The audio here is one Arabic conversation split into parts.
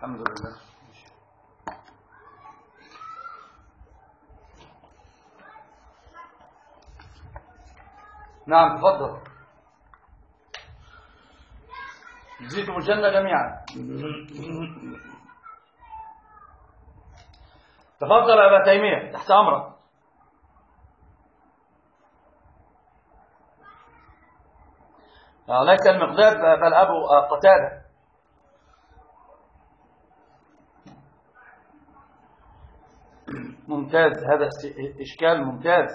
الحمد لله. نعم تفضل. جزيتم الجنة جميعا. تفضل يا أبا تيمية تحت أمرك. ليس المقداد بل أبو قتادة. ممتاز، هذا إشكال ممتاز.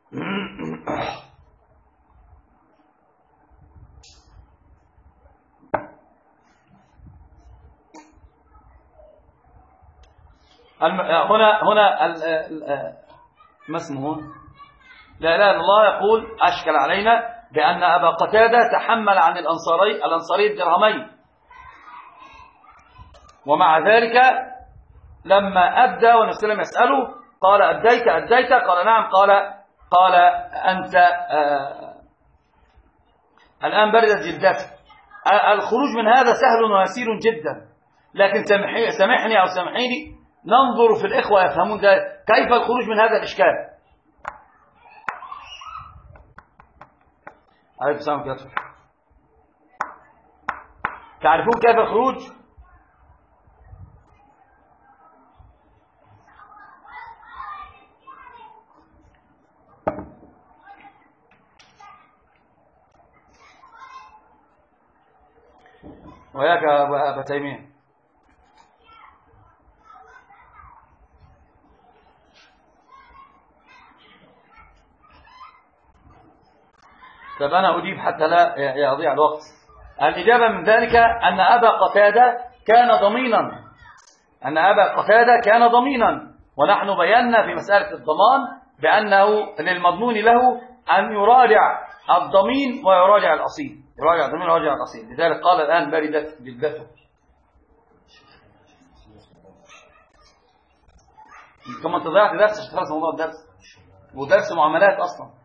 هنا ما اسمه لا إله إلا الله يقول أشكل علينا بأن أبا قتادة تحمل عن الأنصاري الدرهمين، ومع ذلك لما أبدى والنبي صلى الله عليه وسلم يسأله قال أديت؟ قال نعم. قال أنت الآن بردت جلدتك. الخروج من هذا سهل ويسير جدا، لكن سامحني أو سامحيني ننظر في الإخوة يفهمون ذلك. كيف الخروج من هذا الإشكال؟ عليكم السلام عليكم. تعرفون كيف الخروج؟ وياك أبا تيمية. طب أنا أجيب حتى لا يضيع الوقت. الإجابة من ذلك أن أبا قتادة كان ضمينا، ونحن بينا في مسألة الضمان بأنه للمضمون له أن يراجع الضمين ويراجع الأصيل، يراجع الضمين ويراجع الأصيل. لذلك قال الآن بردت جلدته. كما أنت ضيعت درس عشان تخلص موضوع الدرس، ودرس معاملات أصلا.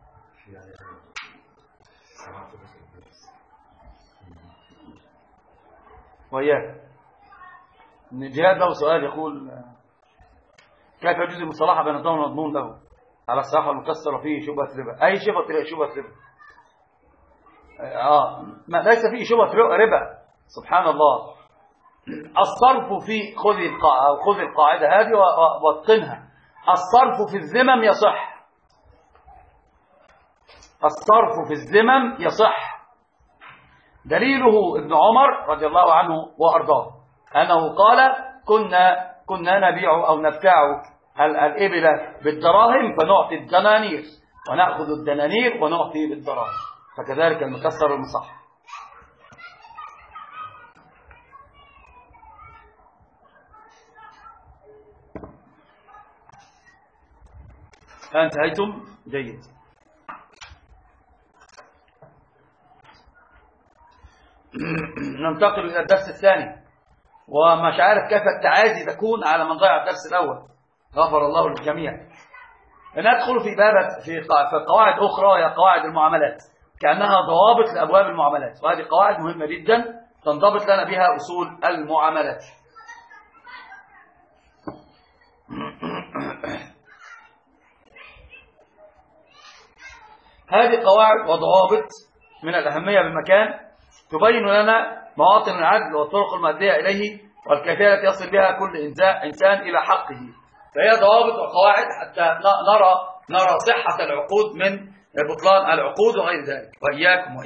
وإياك. الجهاد له سؤال يقول كيف يجوز المصالحة بين الضامن والمضمون له على الصحة المكسرة فيه شبهة ربا؟ أي شبهة ربا؟ ليس فيه شبهة ربا. سبحان الله. الصرف في خذ القاعدة هذه واتقنها. الصرف في الذمم يصح. الصرف في الذمم يصح. دليله ابن عمر رضي الله عنه وأرضاه أنه قال كنا نبيع أو نبتاع الإبل بالدراهم فنعطي الدنانير، ونأخذ الدنانير ونعطي بالدراهم، فكذلك المكسر والمصح. انتهيتم؟ جيد. ننتقل إلى الدرس الثاني، ومش عارف كيف التعازي تكون على من ضيع الدرس الأول. غفر الله للجميع. ندخل في قواعد أخرى وهي قواعد المعاملات، كأنها ضوابط لأبواب المعاملات، وهذه قواعد مهمة جدا تنضبط لنا بها أصول المعاملات. هذه قواعد وضوابط من الأهمية بالمكان، تبين لنا مواطن العدل والطرق المؤدية إليه والكيفية التي يصل بها كل إنسان إلى حقه. فهي ضوابط وقواعد حتى نرى صحة العقود من بطلان العقود وغير ذلك. وإياكم.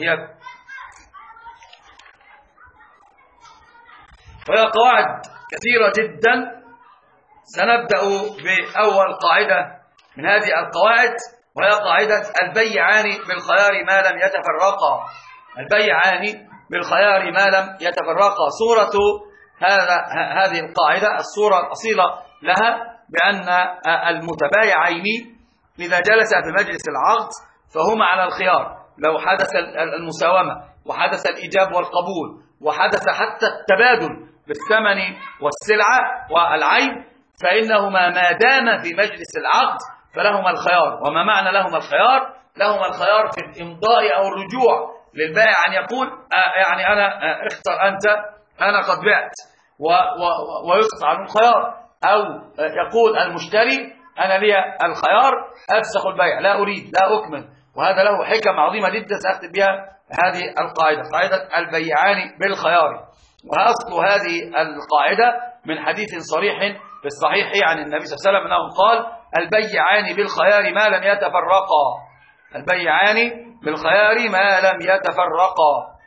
وهي قواعد كثيرة جدا. سنبدأ بأول قاعدة من هذه القواعد، وهي قاعدة البيعان بالخيار ما لم يتفرقا. البيعان بالخيار ما لم يتفرقا. صورة هذه القاعدة، الصورة الأصيلة لها بأن المتبايعين إذا جلسا في مجلس العقد فهما على الخيار. لو حدث المساومة وحدث الإيجاب والقبول وحدث حتى التبادل بالثمن والسلعة والعين، فإنهما ما دام في مجلس العقد فلهما الخيار. وما معنى لهما الخيار؟ لهما الخيار في الإمضاء أو الرجوع للبائع، أن يقول يعني أنا اختر أنت، أنا قد بعت، ويسقط عنه الخيار، أو يقول المشتري أنا لي الخيار أفسخ البيع، لا أريد، لا أكمل. وهذا له حكم عظيمة جدا سأختم بها هذه القاعدة، قاعدة البيعان بالخيار. وأصل هذه القاعدة من حديث صريح في الصحيح عن النبي صلى الله عليه وسلم أنه قال البيعان بالخيار ما لم يتفرقا، البيعان بالخيار ما لم يتفرقا.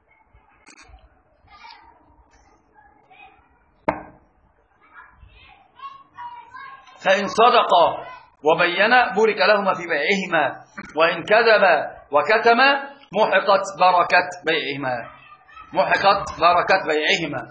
فإن صدقا وبينا بورك لهما في بيعهما، وإن كذبا وكتما محقت بركة بيعهما، محقت بركة بيعهما.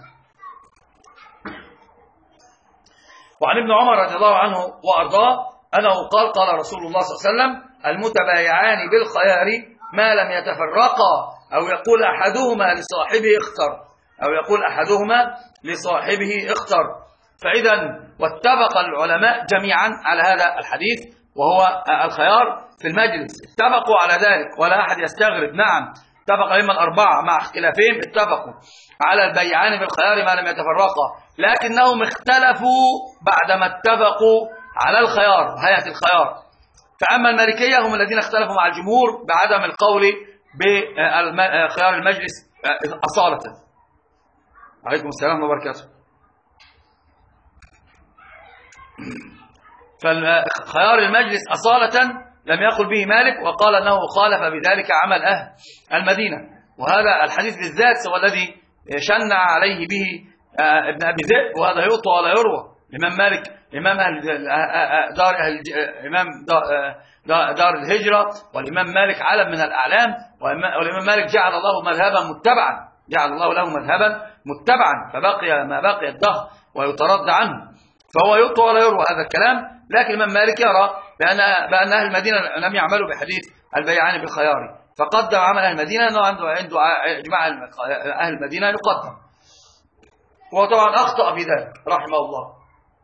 وعن ابن عمر رضي الله عنه وأرضاه أنه قال قال رسول الله صلى الله عليه وسلم المتبايعان بالخيار ما لم يتفرقا، أو يقول أحدهما لصاحبه اختر، أو يقول أحدهما لصاحبه اختر. فإذا واتفق العلماء جميعا على هذا الحديث وهو الخيار في المجلس، اتفقوا على ذلك ولا أحد يستغرب. نعم اتفق الأئمة الأربعة مع اختلافهم، اتفقوا على البيعان بالخيار ما لم يتفرقا، لكنهم اختلفوا بعدما اتفقوا على الخيار، هيئة الخيار. فأما المالكية هم الذين اختلفوا مع الجمهور بعدم القول بخيار المجلس أصالة. عليكم السلام وبركاته. فخيار المجلس أصالة لم يقل به مالك، وقال أنه خالف بذلك عمل أهل المدينة. وهذا الحديث بالذات هو الذي شنع عليه به ابن أبي ذئب، وهذا يؤطى ولا يروى. الإمام مالك إمام دار الهجرة، والإمام مالك علم من الأعلام، والإمام مالك جعل الله مذهبا متبعا، جعل الله له مذهبا متبعا، فبقي ما بقي الدهر ويترد عنه، فهو يؤطى ولا يروى هذا الكلام. لكن الإمام مالك يرى بأن أهل المدينة لم يعملوا بحديث البيعان بالخيار، فقدم عمل أهل المدينة أنه عنده إجماع أهل المدينة يقدم، وطبعا أخطأ في ذلك رحمه الله.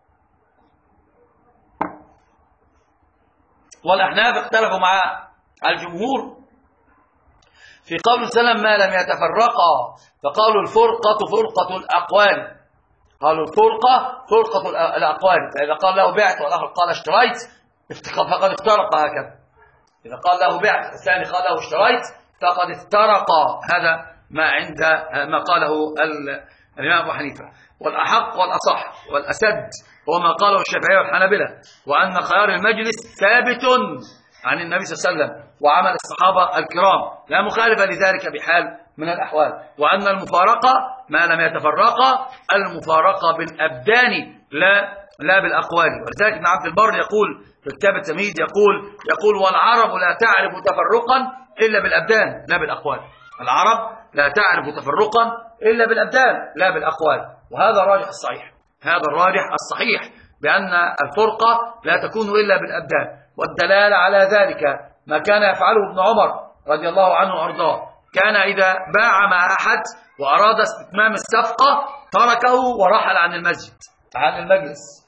والأحناف اختلفوا مع الجمهور في قول سلم ما لم يتفرقا، فقالوا الفرقة فرقة الأقوال، قالوا الفرقة فرقة الأقوال. فإذا قال له بعت والآخر قال اشتريت فقد افترق هكذا، إذا قال له بعت الثاني قال له اشتريت فقد افترق. هذا ما قاله الإمام أبو حنيفة. والأحق والأصح والأسد هو ما قاله الشافعية والحنابلة، وأن خيار المجلس ثابت عن النبي صلى الله عليه وسلم وعمل الصحابة الكرام، لا مخالف لذلك بحال من الأحوال. وأن المفارقة ما لم يتفرقا المفارقة بالأبدان لا بالأقوال. ولذلك ابن عبد البر يقول في كتاب التمهيد يقول والعرب لا تعرف تفرقا إلا بالأبدان لا بالأقوال، العرب لا تعرف تفرقا إلا بالأبدان لا بالأقوال. وهذا الراجح الصحيح، هذا الراجح الصحيح بأن الفرقة لا تكون إلا بالأبدان. والدلالة على ذلك ما كان يفعله ابن عمر رضي الله عنه وأرضاه، كان إذا باع مع أحد وأراد استتمام الصفقة تركه ورحل عن المسجد، عن المجلس،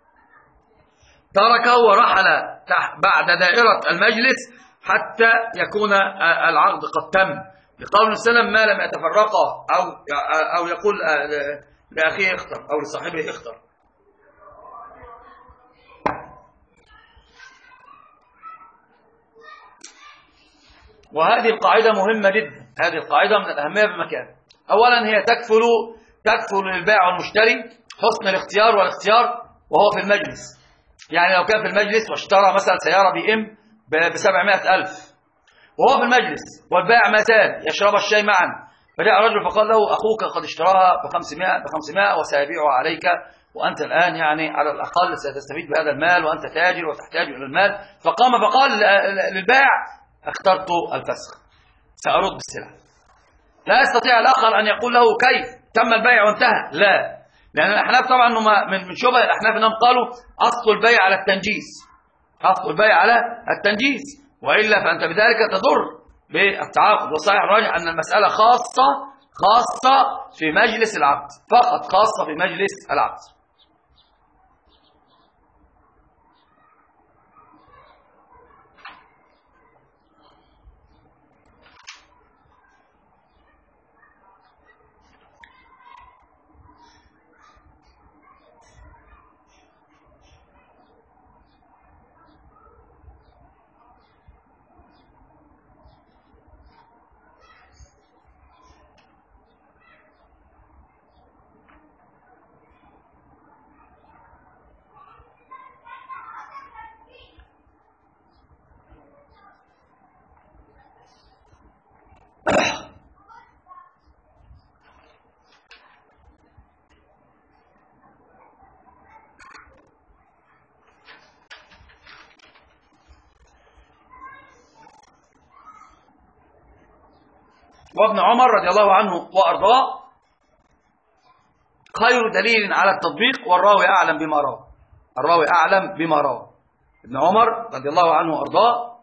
تركه ورحل بعد دائرة المجلس حتى يكون العقد قد تم، لقول السلام ما لم يتفرقا، أو يقول لأخيه اختر أو لصاحبه اختر. وهذه القاعدة مهمة جدا، هذه القاعدة من الأهمية بمكان. أولا هي تكفل للبائع والمشتري حسن الاختيار والاختيار وهو في المجلس. يعني لو كان في المجلس واشترى مثلا سيارة BM ب700,000 وهو في المجلس، والبائع ما زال يشرب الشاي معا، فجاء رجل فقال له أخوك قد اشتراها ب500 وسيبيعها عليك، وأنت الآن يعني على الأقل ستستفيد بهذا المال وأنت تاجر وتحتاج إلى المال. فقال للبائع اخترت الفسخ، سأرد بالسلعة. لا يستطيع الآخر أن يقول له كيف تم البيع وانتهى، لا، لأن الأحناف طبعا من شبه الأحناف أنهم قالوا أصل البيع على التنجيز، أصل البيع على التنجيز، وإلا فأنت بذلك تضر بالتعاقد. وصحيح الراجح أن المسألة خاصة في مجلس العقد فقط، خاصة في مجلس العقد. وابن عمر رضي الله عنه وأرضاه خير دليل على التطبيق، والراوي أعلم بما روى. الراوي أعلم بما روى. ابن عمر رضي الله عنه وأرضاه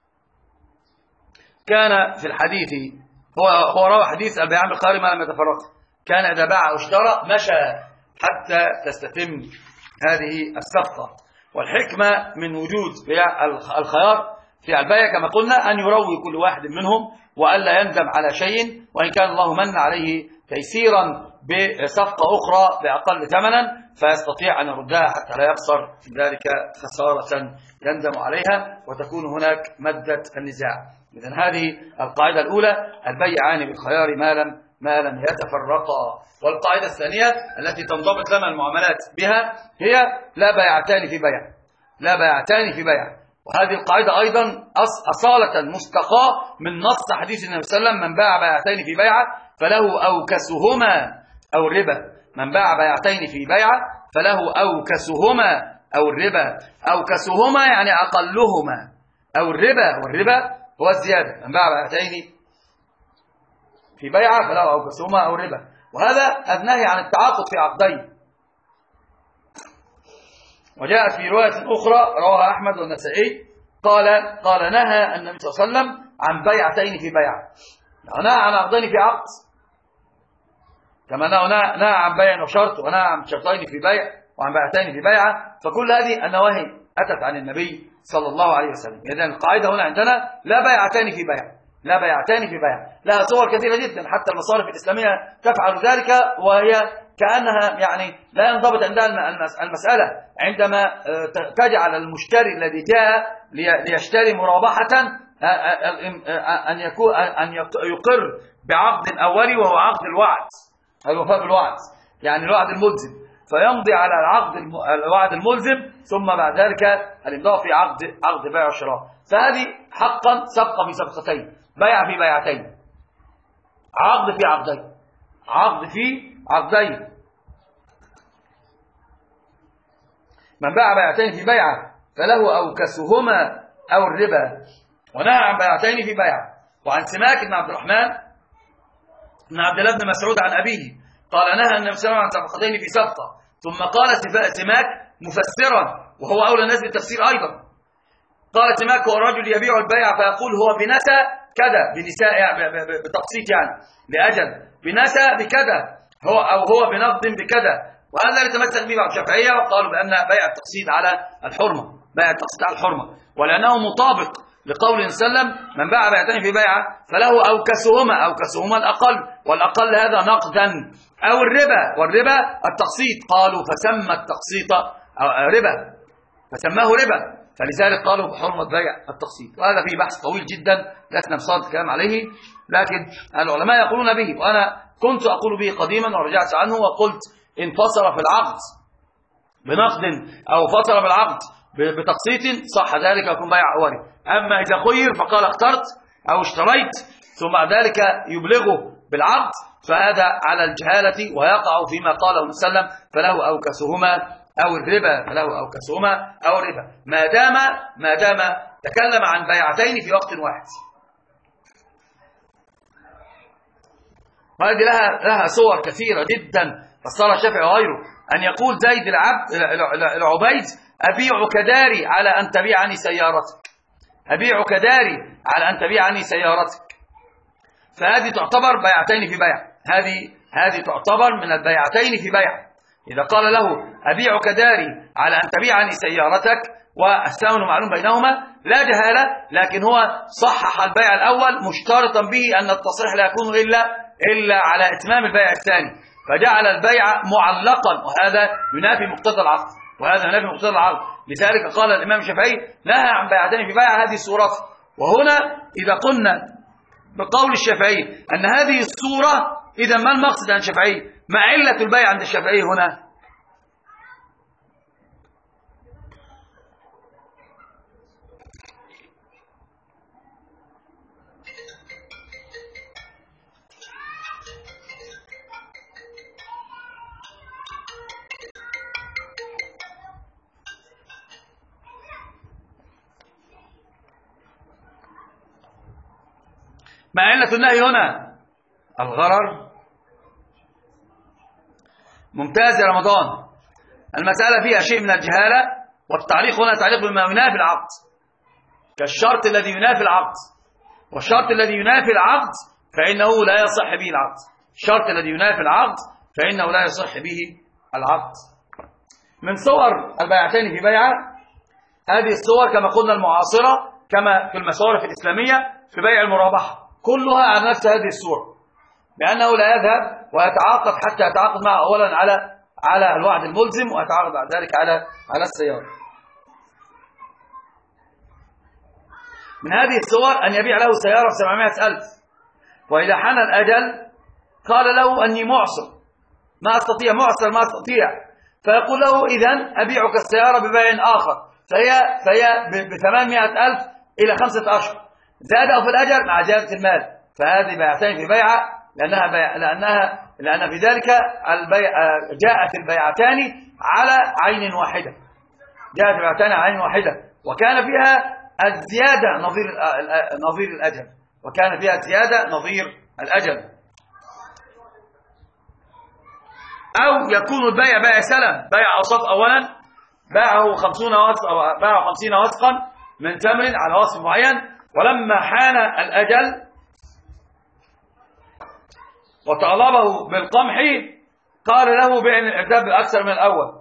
كان في الحديث، هو روى حديث البيعان بالخيار ما لم يتفرق، كان إذا باع أو اشترى مشى حتى تستتم هذه الصفقة. والحكمة من وجود بيع الخيار في البيع كما قلنا أن يروي كل واحد منهم وألا يندم على شيء، وإن كان الله من عليه تيسيرا بصفقة أخرى بأقل ثمنا فيستطيع أن يردها حتى لا يخسر ذلك خسارة يندم عليها وتكون هناك مادة النزاع. إذن هذه القاعدة الأولى: البيعان بالخيار ما لم يتفرقا. والقاعدة الثانية التي تنضبط لنا المعاملات بها هي لا بيعتان في بيع، لا بيعتان في بيع. وهذه القاعدة أيضا أصالة مستقاة من نص حديث النبي صلى الله عليه وسلم: من باع بيعتين في بيعة فله أوكسهما أو الربا. من باع بيعتين في بيعة فله أوكسهما أو الربا. أوكسهما يعني أقلهما، أو الربا، والربا هو الزيادة. من باع بيعتين في بيعة فله أوكسهما أو الربا، وهذا النهي عن التعاقد في عقدين. وجاءت في رواية أخرى رواها أحمد والنسائي قال نهى النبي صلى الله عليه وسلم عن بيعتين في بيعة، نهى عن عقدين في عقد، كما نهى عن بيع وشرط، ونهى عن شرطين في بيع، وعن بيعتين في بيعة. فكل هذه النواهي أتت عن النبي صلى الله عليه وسلم. إذن القاعدة هنا عندنا لا بيعتان في بيع، لا بيعتان في بيع. لها صور كثيرة جدا، حتى المصارف الإسلامية تفعل ذلك، وهي كأنها يعني لا ينضبط عندها المسألة عندما تجعل المشتري الذي جاء ليشتري مرابحة أن يقر بعقد أولي وهو عقد الوعد، الوفاء بالوعد، يعني الوعد الملزم، فيمضي على الوعد الملزم، ثم بعد ذلك الإمضاء في عقد بيع وشراء. فهذه حقا صفقة في صفقتين، بيع في بيعتين، عقد في عقدين، عقد في عقدين. من باع بيعتين في بيعة فله أوكسهما أو الربا. ونهى عن بيعتين في بيعة. وعن سماك بن عبد الرحمن بن عبد الله بن مسعود عن أبيه قال نهى النبي صلى الله عليه وسلم عن صفقتين في صفقة. ثم قال سماك مفسرا، وهو أولى الناس بالتفسير أيضا، قال سماك: هو الرجل يبيع البيع فيقول هو بنسى كذا، بنساء بتقسيط يعني لأجل، بنسى بكذا، هو بنقد بكذا. وهذا يتمثل به بعض الشافعية، وقالوا بأن بيع التقسيط على الحرمة، بيع التقسيط على الحرمة، ولأنه مطابق لقول النبي صلى الله عليه وسلم: من باع بيعتين في بيعة فله أوكسهما الأقل، والأقل هذا نقدا، أو الربا، والربا التقسيط. قالوا فسمى التقسيط ربا، فسماه ربا، فلذلك قالوا بحرمة بيع التقسيط. وهذا فيه بحث طويل جدا لسنا بصدد الكلام عليه، لكن العلماء يقولون به، وأنا كنت أقول به قديما ورجعت عنه وقلت: إن فصل في العقد بنقد أو فصل بالعقد بتقسيط صح ذلك يكون بيع أولي. أما إذا خير فقال اخترت أو اشتريت ثم بعد ذلك يبلغه بالعقد، فهذا على الجهالة ويقع فيما قاله النبي صلى الله عليه وسلم: فله أوكسهما أو الربا، فله أوكسهما أو الربا، ما دام تكلم عن بيعتين في وقت واحد. وهذه لها صور كثيرة جدا فسرها الشافعي وغيره، أن يقول زيد العبيد: أبيعك داري على أن تبيعني سيارتك، أبيعك داري على أن تبيعني سيارتك. فهذه تعتبر بيعتين في بيع، هذه تعتبر من البيعتين في بيع. إذا قال له: أبيعك داري على أن تبيعني سيارتك، والثمن معلوم بينهما لا جهالة، لكن هو صحح البيع الأول مشترطا به أن التصريح لا يكون إلا على إتمام البيع الثاني، فجعل البيع معلقا، وهذا ينافي مقتضى العقد، لذلك قال الإمام الشافعي: نهى عن بيعتين في بيع، هذه الصورة. وهنا إذا قلنا بقول الشافعي أن هذه الصورة، إذا ما المقصد عند الشافعي؟ ما علة البيع عند الشافعي هنا؟ ما علة النهي هنا؟ الغرر. ممتاز يا رمضان. المسألة فيها شيء من الجهالة، والتعليق هنا تعليق بما ينافي العقد، كالشرط الذي ينافي العقد، والشرط الذي ينافي العقد فإنه لا يصح به العقد. الشرط الذي ينافي العقد فإنه لا يصح به العقد. من صور البيعتين في بيعة هذه الصور كما قلنا المعاصرة، كما في المصارف الإسلامية في بيع المرابحة، كلها على نفس هذه الصورة، بأنه لا يذهب ويتعاقد حتى يتعاقد معه أولا على الوعد الملزم، ويتعاقد بعد ذلك على السيارة. من هذه الصور أن يبيع له سيارة ب700,000، وإذا حان الأجل قال له أني معسر ما أستطيع، معسر ما أستطيع، فيقول له إذن أبيعك السيارة ببيع آخر، فهي ب800,000 إلى 5 أشهر، زاد في الأجل مع زيادة المال. فهذه بيعتين في بيعة، لأن في ذلك جاءت البيعتان على عين واحدة، جاءت البيعتان على عين واحدة، وكان فيها الزيادة نظير الأجل، وكان فيها زيادة نظير الأجل. أو يكون البيع بيع سلم، بيع أوصاف، أولا باعه 50 وسقا من تمر على وصف معين، ولما حان الأجل وطالبه بالقمح قال له بأن الإرداب أكثر من الأول،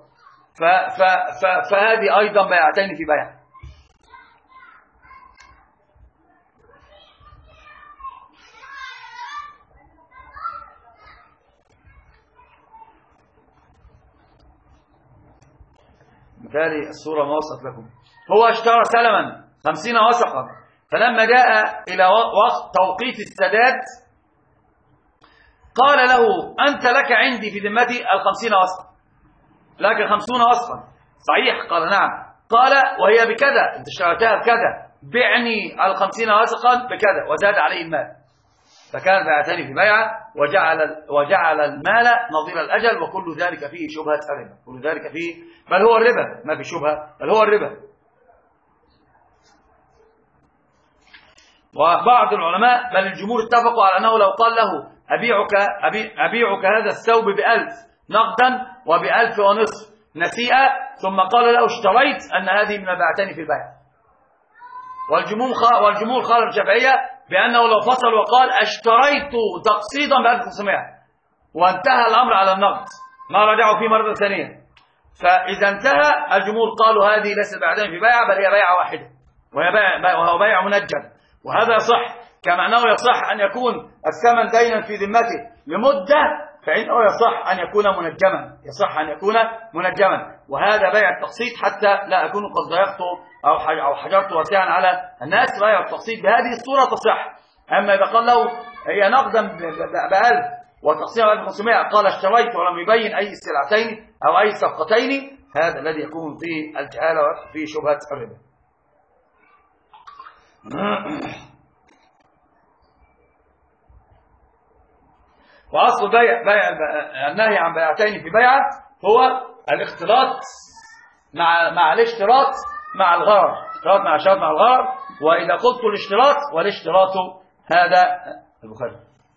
فهذه أيضا بيعتين في بيع. مثالي الصورة ما وصلت لكم. هو اشترى سلما 50 وسقا، فلما جاء إلى وقت توقيت السداد قال له أنت لك عندي في ذمتي 50 وسقا، لك 50 وسقا، صحيح؟ قال نعم. قال وهي بكذا، أنت اشتريتها بكذا، بعني 50 وسقا بكذا، وزاد عليه المال. فكان بيعتني في بيعة وجعل المال نظير الأجل، وكل ذلك فيه شبهة الربا، كل ذلك فيه، بل هو الربا، ما في شبهة، بل هو الربا. وبعض العلماء بل الجمهور اتفقوا على أنه لو قال له أبيعك هذا الثوب ب1000 نقدا وب1000 ونصف نسيئة، ثم قال له اشتريت، أن هذه من البيعتين في البيع. والجمهور خالف الشافعية بأنه لو فصل وقال اشتريت تقسيطا ب1500 وانتهى الأمر على النقد ما رجعوا فيه مرة ثانية، فإذا انتهى الجمهور قالوا هذه ليست بيعتين في بيعة، بل هي بيعة واحدة، وهو بيع منجم. وهذا يصح، كما أنه يصح أن يكون الثمن دينا في ذمته لمدة، فإنه يصح أن يكون منجما، يصح أن يكون منجما. وهذا بيع التقسيط، حتى لا أكون قد ضيقت أو حجرت واسعا على الناس. بيع التقسيط بهذه الصورة تصح. أما إذا قال له هي نقدا ب1000 وتقسيطا ب1500، قال اشتريت ولم يبين أي السلعتين أو أي صفقتين، هذا الذي يكون فيه الجهالة وفيه شبهة الربا. وأصل بيع النهي عن بيعتين في بيعة هو الاختلاط مع الاشتراط مع الغرر، اختلاط مع الشرط مع الغرر. وإذا قلت الاشتراط، والاشتراط هذا البخاري،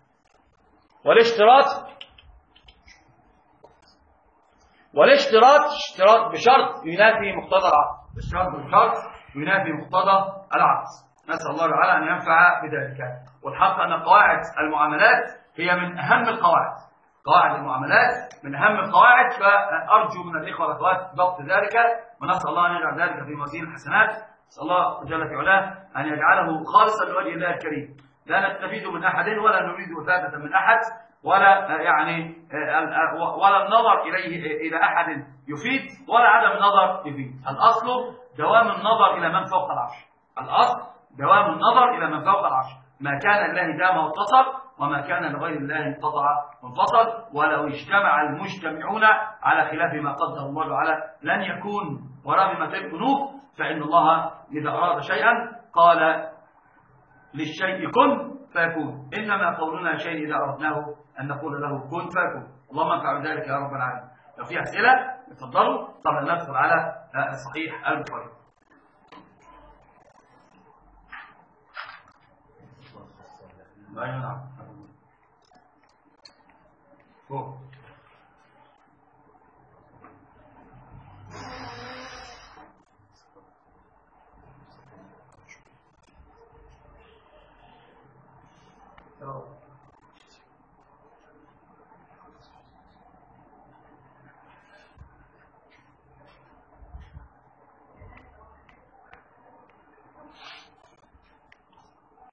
والاشتراط اشتراط بشرط ينافي مقتضى العقد، الشرط بشرط ينافي مقتضى العقد. نسأل الله تعالى أن ينفع بذلك. والحق أن قواعد المعاملات هي من أهم القواعد، قواعد المعاملات من أهم القواعد، فأرجو من الإخوة والأخوات ضبط ذلك، ونسأل الله أن يجعل ذلك في موازين الحسنات. نسأل الله جل في علاه أن يجعله خالصا لوجه الله الكريم، لا نستفيد من أحد ولا نريد إفادة من أحد، ولا ولا النظر إلى أحد يفيد، ولا عدم النظر يفيد. الأصل دوام النظر إلى من فوق العرش، الأصل دوام النظر إلى من فوق العرش. ما كان لله دام واتصل، وما كان لغير الله انقطع وانفصل. ولو اجتمع المجتمعون على خلاف ما قدر الله تعالى لن يكون، ورغم ما تكونوه، فإن الله إذا أراد شيئا قال للشيء كن فيكون. إنما قولنا شيء إذا أردناه أن نقول له كن فيكون. اللهم انفع بذلك يا رب العالمين. لو في أسئلة اتفضلوا قبل أن ندخل على صحيح البخاري. أيوة نعم. فوق.